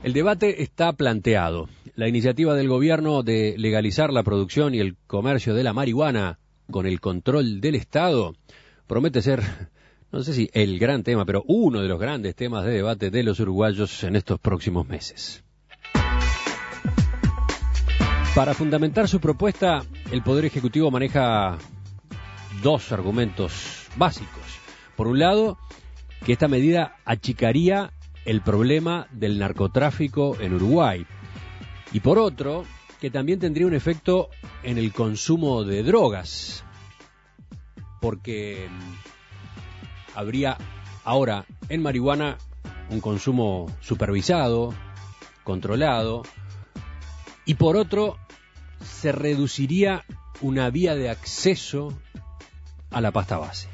El debate está planteado. La iniciativa del gobierno de legalizar la producción y el comercio de la marihuana con el control del Estado promete ser, no sé si el gran tema, pero uno de los grandes temas de debate de los uruguayos en estos próximos meses. Para fundamentar su propuesta, el Poder Ejecutivo maneja dos argumentos básicos. Por un lado, que esta medida achicaría el problema del narcotráfico en Uruguay. Y por otro, que también tendría un efecto en el consumo de drogas, porque habría ahora en marihuana un consumo supervisado, controlado, y por otro, se reduciría una vía de acceso a la pasta base.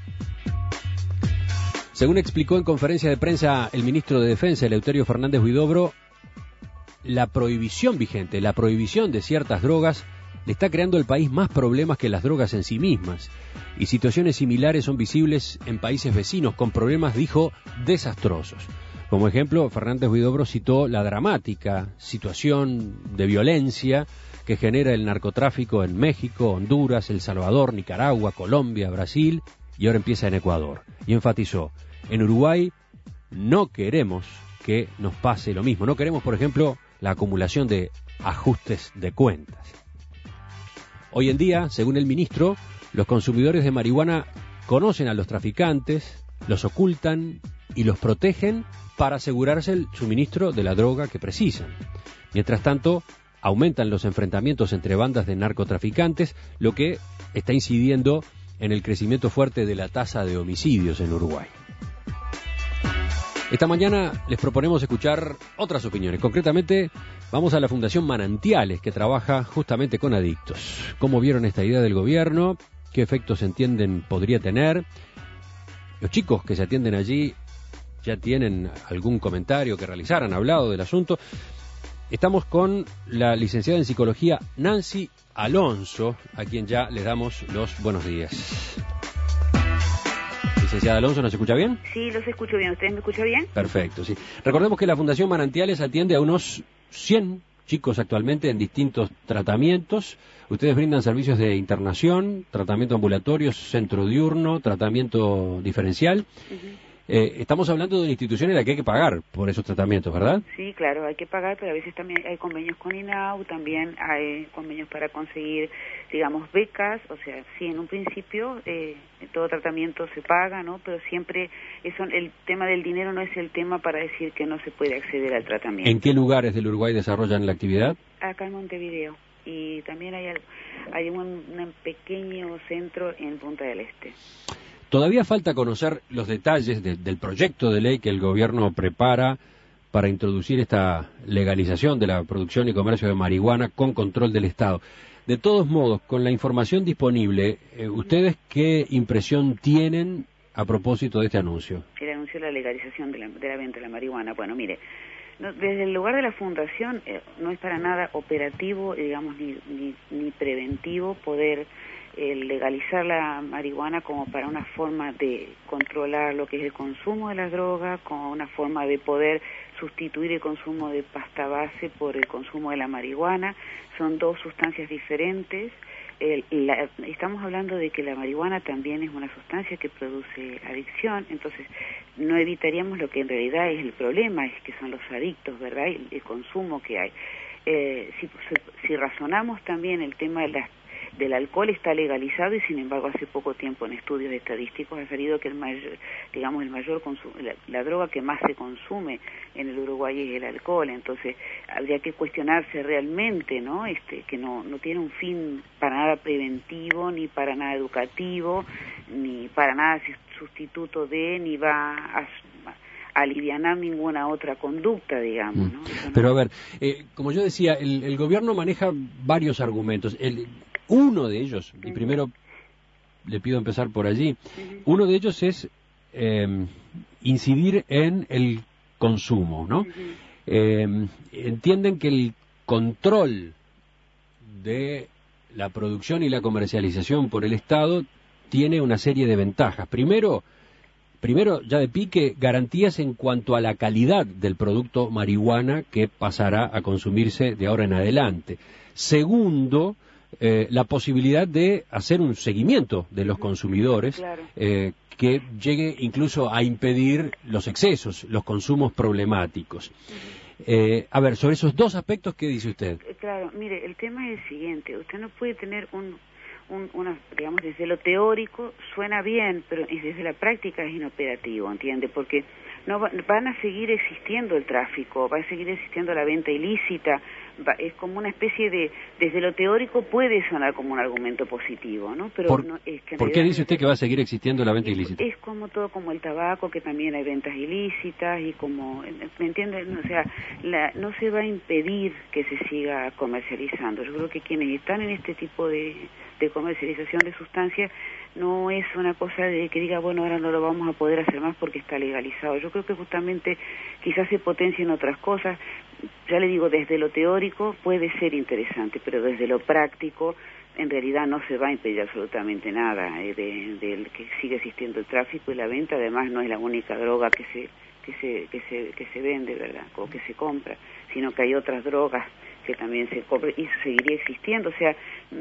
Según explicó en conferencia de prensa el ministro de Defensa, Eleuterio Fernández Huidobro, la prohibición vigente, la prohibición de ciertas drogas, le está creando al país más problemas que las drogas en sí mismas. Y situaciones similares son visibles en países vecinos, con problemas, dijo, desastrosos. Como ejemplo, Fernández Huidobro citó la dramática situación de violencia que genera el narcotráfico en México, Honduras, El Salvador, Nicaragua, Colombia, Brasil, y ahora empieza en Ecuador. Y enfatizó: en Uruguay no queremos que nos pase lo mismo. No queremos, por ejemplo, la acumulación de ajustes de cuentas. Hoy en día, según el ministro, los consumidores de marihuana conocen a los traficantes, los ocultan y los protegen para asegurarse el suministro de la droga que precisan. Mientras tanto, aumentan los enfrentamientos entre bandas de narcotraficantes, lo que está incidiendo en el crecimiento fuerte de la tasa de homicidios en Uruguay. Esta mañana les proponemos escuchar otras opiniones. Concretamente, vamos a la Fundación Manantiales, que trabaja justamente con adictos. ¿Cómo vieron esta idea del gobierno? ¿Qué efectos entienden podría tener? Los chicos que se atienden allí ya tienen algún comentario que realizar, han hablado del asunto. Estamos con la licenciada en Psicología Nancy Alonso, a quien ya le damos los buenos días. Licenciada Alonso, ¿nos escucha bien? Sí, los escucho bien. ¿Ustedes me escuchan bien? Perfecto, sí. Recordemos que la Fundación Manantiales atiende a unos 100 chicos actualmente en distintos tratamientos. Ustedes brindan servicios de internación, tratamiento ambulatorio, centro diurno, tratamiento diferencial. Estamos hablando de una institución en la que hay que pagar por esos tratamientos, ¿verdad? Sí, claro, hay que pagar, pero a veces también hay convenios con INAU, también hay convenios para conseguir, digamos, becas. O sea, sí, en un principio todo tratamiento se paga, ¿no? Pero siempre el tema del dinero no es el tema para decir que no se puede acceder al tratamiento. ¿En qué lugares del Uruguay desarrollan la actividad? Acá en Montevideo. Y también hay un pequeño centro en Punta del Este. Todavía falta conocer los detalles del proyecto de ley que el gobierno prepara para introducir esta legalización de la producción y comercio de marihuana con control del Estado. De todos modos, con la información disponible, ¿ustedes qué impresión tienen a propósito de este anuncio? El anuncio de la legalización de la venta de la marihuana. Bueno, mire, desde el lugar de la Fundación no es para nada operativo, digamos, ni preventivo poder legalizar la marihuana como para una forma de controlar lo que es el consumo de la droga, como una forma de poder sustituir el consumo de pasta base por el consumo de la marihuana. Son dos sustancias diferentes. Estamos hablando de que la marihuana también es una sustancia que produce adicción, entonces no evitaríamos lo que en realidad es el problema, es que son los adictos, ¿verdad? El consumo que hay. Si razonamos también el tema del alcohol está legalizado y sin embargo hace poco tiempo en estudios estadísticos ha salido que el mayor consumo, la droga que más se consume en el Uruguay es el alcohol. Entonces habría que cuestionarse realmente, ¿no? Que no tiene un fin para nada preventivo, ni para nada educativo, ni para nada sustituto de, ni va a alivianar ninguna otra conducta, digamos, ¿no? Pero a ver, como yo decía, el gobierno maneja varios argumentos. Uno de ellos, y primero le pido empezar por allí, uno de ellos es incidir en el consumo, ¿no? Entienden que el control de la producción y la comercialización por el Estado tiene una serie de ventajas. Primero, primero, ya de pique, garantías en cuanto a la calidad del producto marihuana que pasará a consumirse de ahora en adelante. Segundo, la posibilidad de hacer un seguimiento de los consumidores, claro, que llegue incluso a impedir los excesos, los consumos problemáticos. A ver, sobre esos dos aspectos, ¿qué dice usted? Claro, mire, el tema es el siguiente, usted no puede tener digamos, desde lo teórico suena bien, pero desde la práctica es inoperativo, ¿entiende? Porque no van a seguir existiendo el tráfico, va a seguir existiendo la venta ilícita, es como una especie de, desde lo teórico puede sonar como un argumento positivo, ¿no? Pero es que ¿por qué dice usted que va a seguir existiendo la venta ilícita? Es como todo, como el tabaco, que también hay ventas ilícitas y como, ¿me entienden? O sea, no se va a impedir que se siga comercializando. Yo creo que quienes están en este tipo de comercialización de sustancias no es una cosa de que diga, bueno, ahora no lo vamos a poder hacer más porque está legalizado. Yo creo que justamente quizás se potencien otras cosas. Ya le digo, desde lo teórico puede ser interesante, pero desde lo práctico en realidad no se va a impedir absolutamente nada de que siga existiendo el tráfico y la venta. Además no es la única droga que se vende, ¿verdad?, o que se compra, sino que hay otras drogas que también se compran y seguiría existiendo. O sea,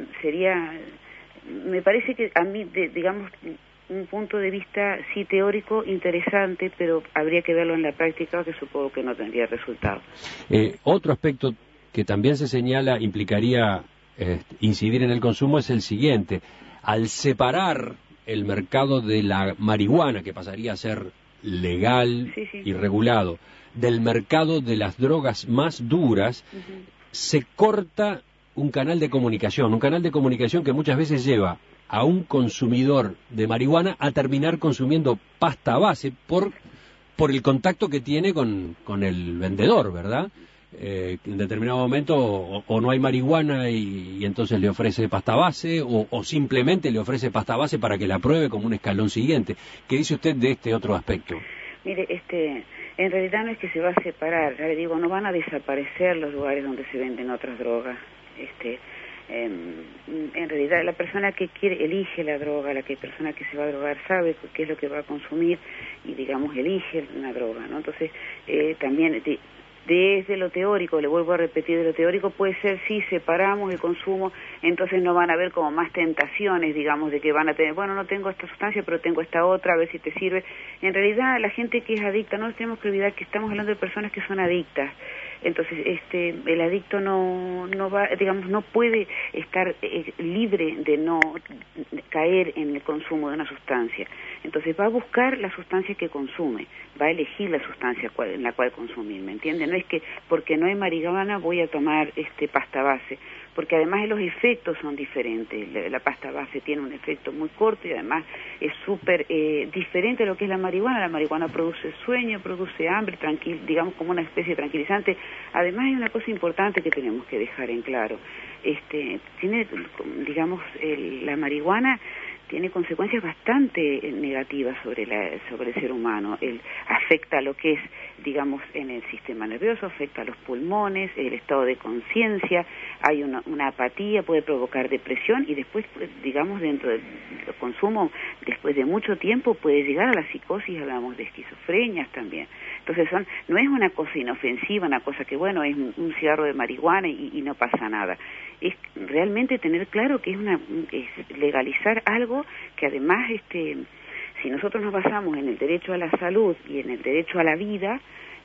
me parece que a mí, digamos, un punto de vista sí teórico interesante, pero habría que verlo en la práctica, que supongo que no tendría resultado. Otro aspecto que también se señala implicaría incidir en el consumo es el siguiente: al separar el mercado de la marihuana, que pasaría a ser legal y regulado, del mercado de las drogas más duras, se corta un canal de comunicación que muchas veces lleva a un consumidor de marihuana a terminar consumiendo pasta base por el contacto que tiene con el vendedor, ¿verdad? En determinado momento o no hay marihuana y entonces le ofrece pasta base o simplemente le ofrece pasta base para que la pruebe como un escalón siguiente. ¿Qué dice usted de este otro aspecto? Mire, en realidad no es que se va a separar, ya le digo, no van a desaparecer los lugares donde se venden otras drogas. En realidad la persona que elige la droga, persona que se va a drogar sabe qué es lo que va a consumir y, digamos, elige una droga, ¿no? Entonces, también desde lo teórico, le vuelvo a repetir, de lo teórico puede ser, si separamos el consumo, entonces no van a haber como más tentaciones, digamos, de que van a tener, bueno, no tengo esta sustancia, pero tengo esta otra, a ver si te sirve. En realidad, la gente que es adicta, no nos tenemos que olvidar que estamos hablando de personas que son adictas. Entonces, el adicto no va, digamos, no puede estar libre de no caer en el consumo de una sustancia. Entonces va a buscar la sustancia que consume, va a elegir la sustancia en la cual consumir, ¿me entiende? No es que porque no hay marihuana voy a tomar pasta base, porque además los efectos son diferentes. La pasta base tiene un efecto muy corto y además es súper diferente a lo que es la marihuana. La marihuana produce sueño, produce hambre, digamos como una especie de tranquilizante. Además hay una cosa importante que tenemos que dejar en claro. Tiene, digamos, la marihuana tiene consecuencias bastante negativas sobre el ser humano. Afecta lo que es, digamos, en el sistema nervioso, afecta a los pulmones, el estado de conciencia, hay una apatía, puede provocar depresión y después, digamos, dentro del consumo, después de mucho tiempo, puede llegar a la psicosis, hablamos de esquizofrenias también. Entonces no es una cosa inofensiva, una cosa que, bueno, es un cigarro de marihuana y no pasa nada. Es realmente tener claro que es legalizar algo que además, si nosotros nos basamos en el derecho a la salud y en el derecho a la vida,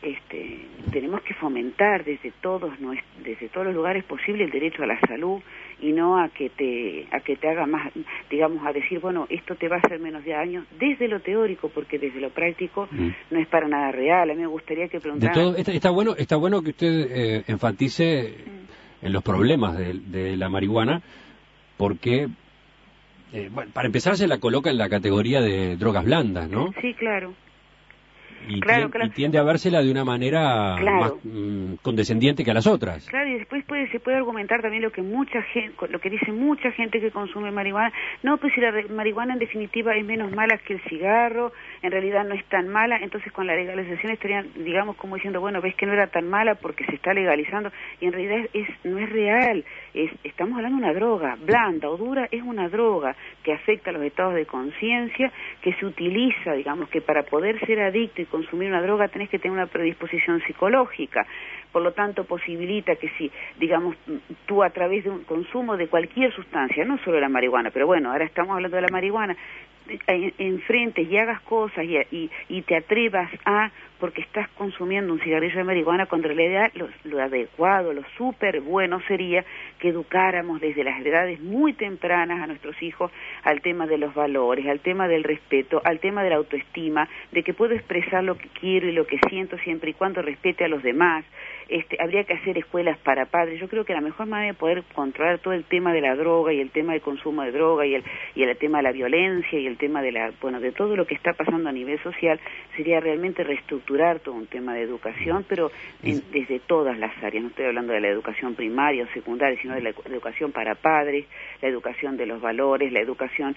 tenemos que fomentar desde todos los lugares posibles el derecho a la salud y no a que te haga más, digamos, a decir, bueno, esto te va a hacer menos de daño desde lo teórico, porque desde lo práctico no es para nada real. A mí me gustaría que preguntara. Está bueno que usted enfatice en los problemas de la marihuana, porque bueno, para empezar se la coloca en la categoría de drogas blandas, ¿no? Sí, claro. y tiende a vérsela de una manera más condescendiente que a las otras. Claro, y después se puede argumentar también lo que dice mucha gente que consume marihuana. No, pues si la marihuana en definitiva es menos mala que el cigarro, en realidad no es tan mala, entonces con la legalización estarían, digamos, como diciendo, bueno, ves que no era tan mala porque se está legalizando, y en realidad no es real. Estamos hablando de una droga, blanda o dura, es una droga que afecta a los estados de conciencia, que se utiliza, digamos, que para poder ser adicto y consumir una droga tenés que tener una predisposición psicológica, por lo tanto posibilita que si, digamos, tú a través de un consumo de cualquier sustancia, no solo la marihuana, pero bueno, ahora estamos hablando de la marihuana, enfrentes y hagas cosas y te atrevas porque estás consumiendo un cigarrillo de marihuana, cuando en realidad lo adecuado, lo súper bueno sería que educáramos desde las edades muy tempranas a nuestros hijos al tema de los valores, al tema del respeto, al tema de la autoestima, de que puedo expresar lo que quiero y lo que siento siempre y cuando respete a los demás. Habría que hacer escuelas para padres. Yo creo que la mejor manera de poder controlar todo el tema de la droga y el tema del consumo de droga y el tema de la violencia y el tema de todo lo que está pasando a nivel social sería realmente reestructurar todo un tema de educación, pero desde todas las áreas. No estoy hablando de la educación primaria o secundaria, sino de la educación para padres, la educación de los valores, la educación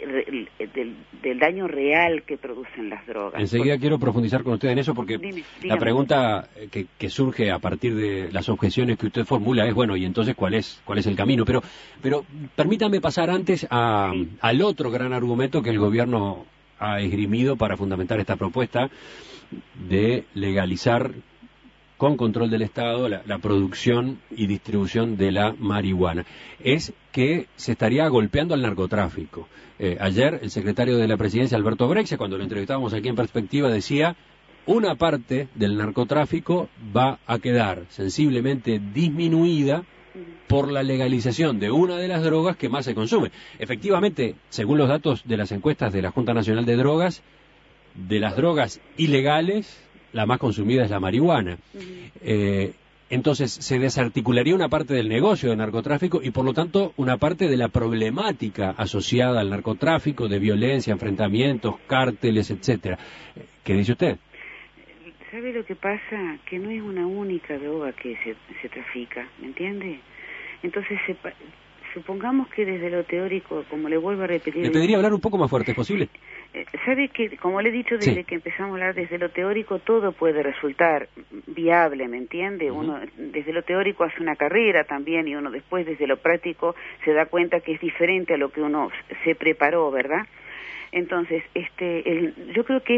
del daño real que producen las drogas. Enseguida quiero profundizar con usted en eso, porque la pregunta que surge a partir de las objeciones que usted formula es, bueno, y entonces ¿cuál es el camino? Pero permítame pasar antes al otro gran argumento que el gobierno ha esgrimido para fundamentar esta propuesta de legalizar con control del Estado la producción y distribución de la marihuana. Es que se estaría golpeando al narcotráfico. Ayer el secretario de la Presidencia, Alberto Brexia, cuando lo entrevistábamos aquí en Perspectiva, decía: una parte del narcotráfico va a quedar sensiblemente disminuida por la legalización de una de las drogas que más se consume. Efectivamente, según los datos de las encuestas de la Junta Nacional de Drogas, de las drogas ilegales, la más consumida es la marihuana. Entonces, se desarticularía una parte del negocio del narcotráfico y, por lo tanto, una parte de la problemática asociada al narcotráfico, de violencia, enfrentamientos, cárteles, etcétera. ¿Qué dice usted? ¿Sabe lo que pasa? Que no es una única droga que se trafica, ¿me entiende? Entonces, supongamos que desde lo teórico, como le vuelvo a repetir... ¿Le pediría hablar un poco más fuerte? ¿Es posible? ¿Sabe que, como le he dicho desde que empezamos a hablar, desde lo teórico todo puede resultar viable, ¿me entiende? Uno desde lo teórico hace una carrera también y uno después desde lo práctico se da cuenta que es diferente a lo que uno se preparó, ¿verdad? Entonces, yo creo que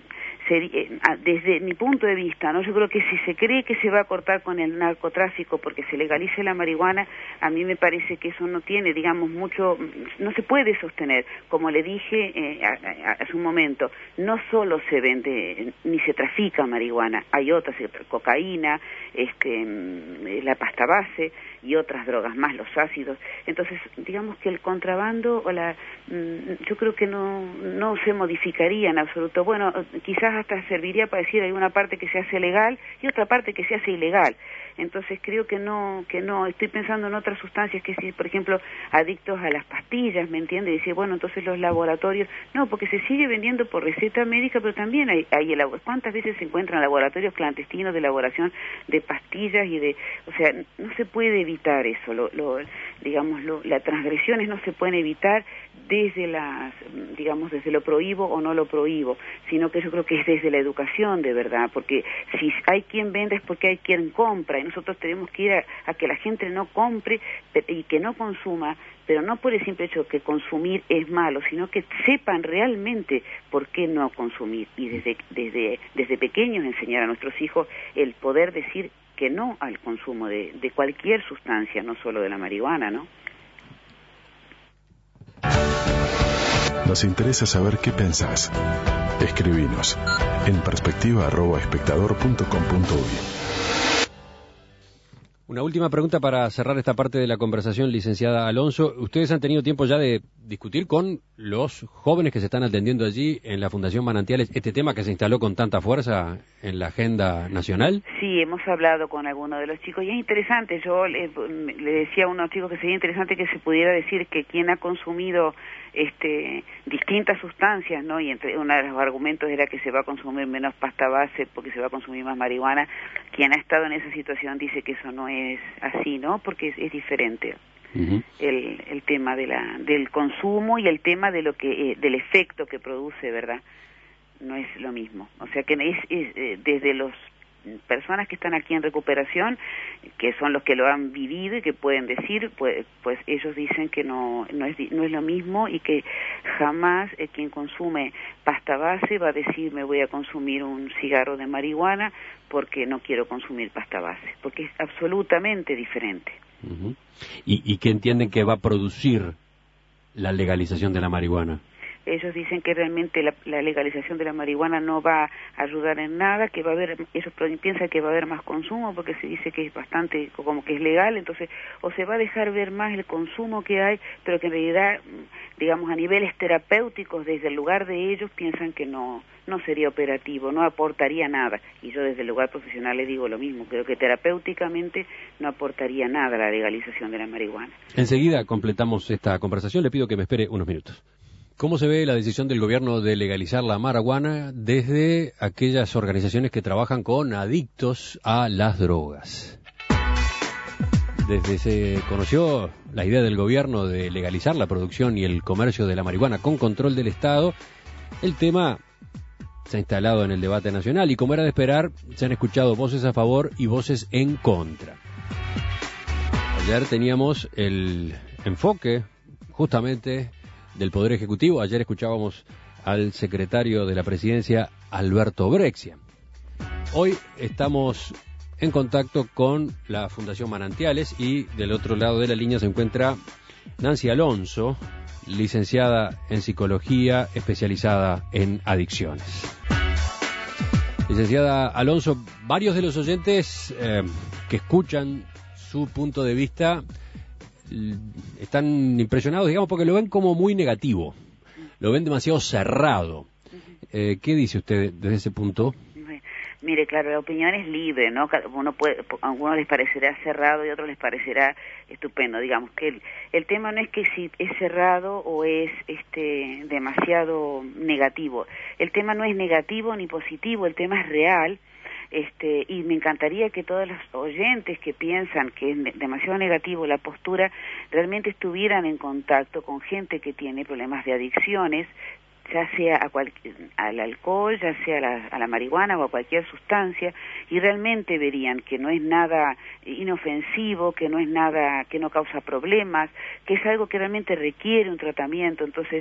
desde mi punto de vista, ¿no? Yo creo que si se cree que se va a cortar con el narcotráfico porque se legalice la marihuana, a mí me parece que eso no tiene, digamos, mucho, no se puede sostener. Como le dije hace un momento, no solo se vende ni se trafica marihuana, hay otras, cocaína, la pasta base y otras drogas más, los ácidos. Entonces, digamos que el contrabando yo creo que no se modificaría en absoluto. Bueno, quizás hasta serviría para decir hay una parte que se hace legal y otra parte que se hace ilegal. Entonces creo que no, estoy pensando en otras sustancias que si, por ejemplo, adictos a las pastillas, ¿me entiende? Decir, bueno, entonces los laboratorios, no, porque se sigue vendiendo por receta médica, pero también hay ¿cuántas veces se encuentran laboratorios clandestinos de elaboración de pastillas o sea, no se puede evitar eso, las transgresiones no se pueden evitar desde desde lo prohíbo o no lo prohíbo, sino que yo creo que es desde la educación de verdad, porque si hay quien vende es porque hay quien compra, y nosotros tenemos que ir a que la gente no compre y que no consuma, pero no por el simple hecho que consumir es malo, sino que sepan realmente por qué no consumir, y desde pequeños enseñar a nuestros hijos el poder decir que no al consumo de cualquier sustancia, no solo de la marihuana, ¿no? Nos interesa saber qué pensás. Escribinos en perspectiva@espectador.com.uy. Una última pregunta para cerrar esta parte de la conversación, licenciada Alonso. ¿Ustedes han tenido tiempo ya de discutir con los jóvenes que se están atendiendo allí en la Fundación Manantiales este tema que se instaló con tanta fuerza en la agenda nacional? Sí, hemos hablado con algunos de los chicos y es interesante. Yo le decía a unos chicos que sería interesante que se pudiera decir que quien ha consumido distintas sustancias, ¿no? Y entre uno de los argumentos era que se va a consumir menos pasta base porque se va a consumir más marihuana. Quien ha estado en esa situación dice que eso no es así, ¿no? Porque es diferente. Uh-huh. El tema del consumo y el tema de lo que del efecto que produce, ¿verdad? No es lo mismo. O sea que es desde los personas que están aquí en recuperación, que son los que lo han vivido y que pueden decir, pues ellos dicen que no es lo mismo y que jamás quien consume pasta base va a decir me voy a consumir un cigarro de marihuana porque no quiero consumir pasta base, porque es absolutamente diferente. Uh-huh. ¿Y qué entienden que va a producir la legalización de la marihuana? Ellos dicen que realmente la legalización de la marihuana no va a ayudar en nada, que va a haber, ellos piensan que va a haber más consumo porque se dice que es bastante, como que es legal, entonces o se va a dejar ver más el consumo que hay, pero que en realidad, digamos, a niveles terapéuticos, desde el lugar de ellos, piensan que no sería operativo, no aportaría nada. Y yo desde el lugar profesional les digo lo mismo, creo que terapéuticamente no aportaría nada la legalización de la marihuana. Enseguida completamos esta conversación, le pido que me espere unos minutos. ¿Cómo se ve la decisión del gobierno de legalizar la marihuana desde aquellas organizaciones que trabajan con adictos a las drogas? Desde se conoció la idea del gobierno de legalizar la producción y el comercio de la marihuana con control del Estado, el tema se ha instalado en el debate nacional y, como era de esperar, se han escuchado voces a favor y voces en contra. Ayer teníamos el enfoque justamente del Poder Ejecutivo. Ayer escuchábamos al secretario de la Presidencia, Alberto Brexia. Hoy estamos en contacto con la Fundación Manantiales y del otro lado de la línea se encuentra Nancy Alonso, licenciada en Psicología, especializada en adicciones. Licenciada Alonso, varios de los oyentes que escuchan su punto de vista están impresionados, digamos, porque lo ven como muy negativo, lo ven demasiado cerrado. ¿Qué dice usted desde ese punto? Mire, claro, la opinión es libre, ¿no? Uno puede, a algunos les parecerá cerrado y a otros les parecerá estupendo. Digamos que el tema no es que si es cerrado o es demasiado negativo. El tema no es negativo ni positivo, el tema es real. Y me encantaría que todos los oyentes que piensan que es demasiado negativo la postura realmente estuvieran en contacto con gente que tiene problemas de adicciones, ya sea al alcohol, ya sea a la marihuana o a cualquier sustancia, y realmente verían que no es nada inofensivo, que no es nada que no causa problemas, que es algo que realmente requiere un tratamiento. Entonces,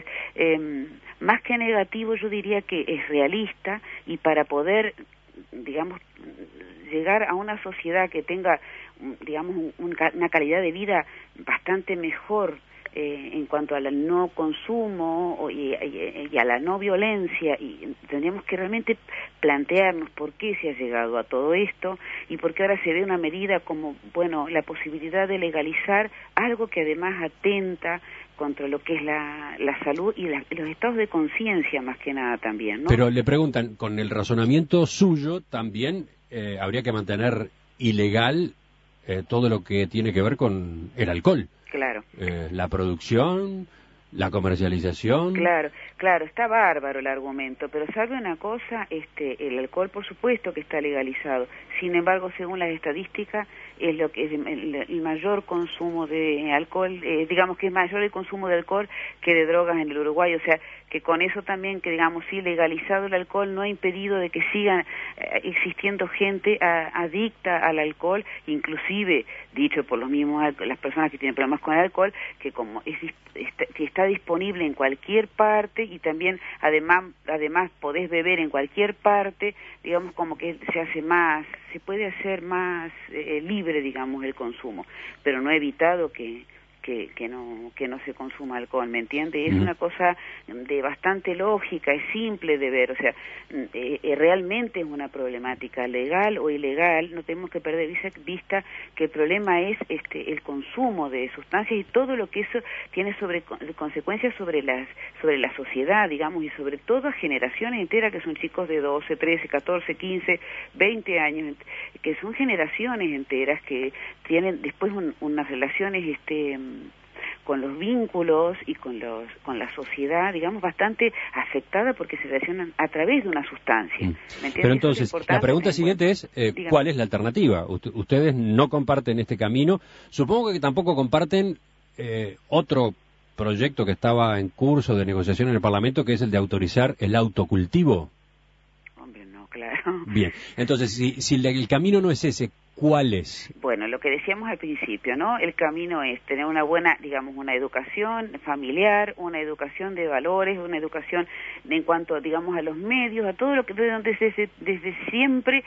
más que negativo, yo diría que es realista, y para poder, digamos, llegar a una sociedad que tenga, digamos, una calidad de vida bastante mejor en cuanto al no consumo y a la no violencia, y tendríamos que realmente plantearnos por qué se ha llegado a todo esto y por qué ahora se ve una medida como, bueno, la posibilidad de legalizar algo que además atenta contra lo que es la salud y los estados de conciencia más que nada también, ¿no? Pero le preguntan, con el razonamiento suyo también habría que mantener ilegal todo lo que tiene que ver con el alcohol. Claro. La producción, la comercialización. Claro, está bárbaro el argumento, pero sabe una cosa, el alcohol por supuesto que está legalizado. Sin embargo, según las estadísticas, es lo que es el mayor consumo de alcohol, digamos que es mayor el consumo de alcohol que de drogas en el Uruguay, o sea, que con eso también, que digamos, sí, legalizado el alcohol no ha impedido de que sigan existiendo gente adicta al alcohol, inclusive, dicho por los mismos, las personas que tienen problemas con el alcohol, que como que está disponible en cualquier parte y también además podés beber en cualquier parte, digamos, como que se puede hacer más libre, digamos, el consumo, pero no ha evitado que que no se consuma alcohol, ¿me entiende? Es una cosa de bastante lógica, es simple de ver, o sea, realmente es una problemática legal o ilegal, no tenemos que perder vista que el problema es el consumo de sustancias y todo lo que eso tiene consecuencias sobre la sociedad, digamos, y sobre todo a generaciones enteras que son chicos de 12, 13, 14, 15, 20 años, que son generaciones enteras que tienen después unas relaciones con los vínculos y con la sociedad, digamos, bastante afectada porque se relacionan a través de una sustancia. Pero entonces, la pregunta siguiente es, ¿cuál es la alternativa? Ustedes no comparten este camino. Supongo que tampoco comparten otro proyecto que estaba en curso de negociación en el Parlamento, que es el de autorizar el autocultivo. Hombre, no, claro. Bien, entonces, si el camino no es ese, ¿cuál es? Bueno, lo que decíamos al principio, ¿no? El camino es tener una buena, digamos, una educación familiar, una educación de valores, una educación en cuanto, digamos, a los medios, a todo lo que desde siempre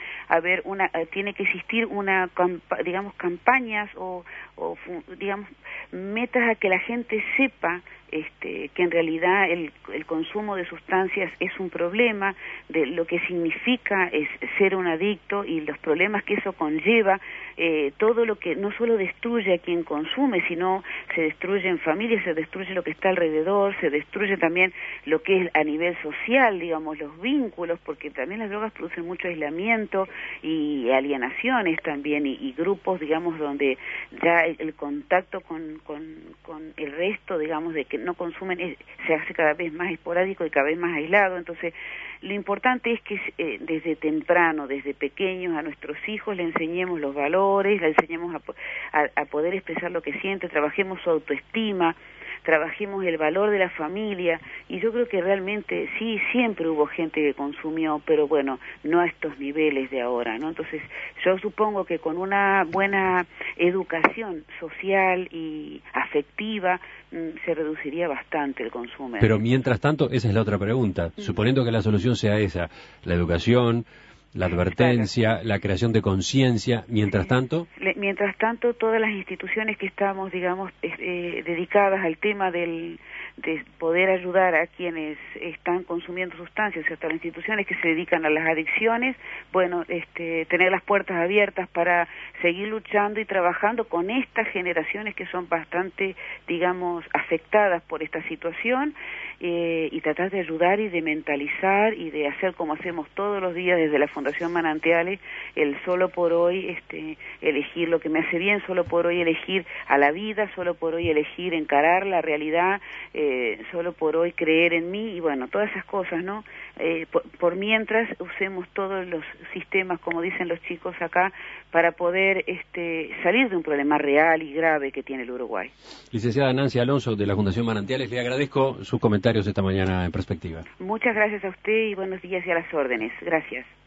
tiene que existir digamos, campañas o digamos, metas a que la gente sepa que en realidad el consumo de sustancias es un problema, de lo que significa es ser un adicto y los problemas que eso conlleva, todo lo que no solo destruye a quien consume, sino se destruye en familia, se destruye lo que está alrededor, se destruye también lo que es a nivel social, digamos, los vínculos, porque también las drogas producen mucho aislamiento y alienaciones también, y grupos, digamos, donde ya el contacto con el resto, digamos, de que no consumen se hace cada vez más esporádico y cada vez más aislado. Entonces, lo importante es que desde temprano, desde pequeños, a nuestros hijos le enseñemos los valores, le enseñemos a poder expresar lo que siente, trabajemos su autoestima, trabajemos el valor de la familia, y yo creo que realmente sí, siempre hubo gente que consumió, pero bueno, no a estos niveles de ahora, ¿no? Entonces, yo supongo que con una buena educación social y afectiva se reduciría bastante el consumo. Pero mientras tanto, esa es la otra pregunta, suponiendo que la solución sea esa, la educación, la advertencia, la creación de conciencia, mientras tanto... Mientras tanto, todas las instituciones que estamos, digamos, dedicadas al tema de poder ayudar a quienes están consumiendo sustancias, hasta las instituciones que se dedican a las adicciones, bueno, tener las puertas abiertas para seguir luchando y trabajando con estas generaciones que son bastante, digamos, afectadas por esta situación, y tratar de ayudar y de mentalizar y de hacer como hacemos todos los días desde la Fundación Manantiales, el solo por hoy elegir lo que me hace bien, solo por hoy elegir a la vida, solo por hoy elegir encarar la realidad, solo por hoy creer en mí, y bueno, todas esas cosas, ¿no? Por mientras usemos todos los sistemas, como dicen los chicos acá, para poder salir de un problema real y grave que tiene el Uruguay. Licenciada Nancy Alonso, de la Fundación Manantiales, le agradezco sus comentarios esta mañana en Perspectiva. Muchas gracias a usted y buenos días y a las órdenes. Gracias.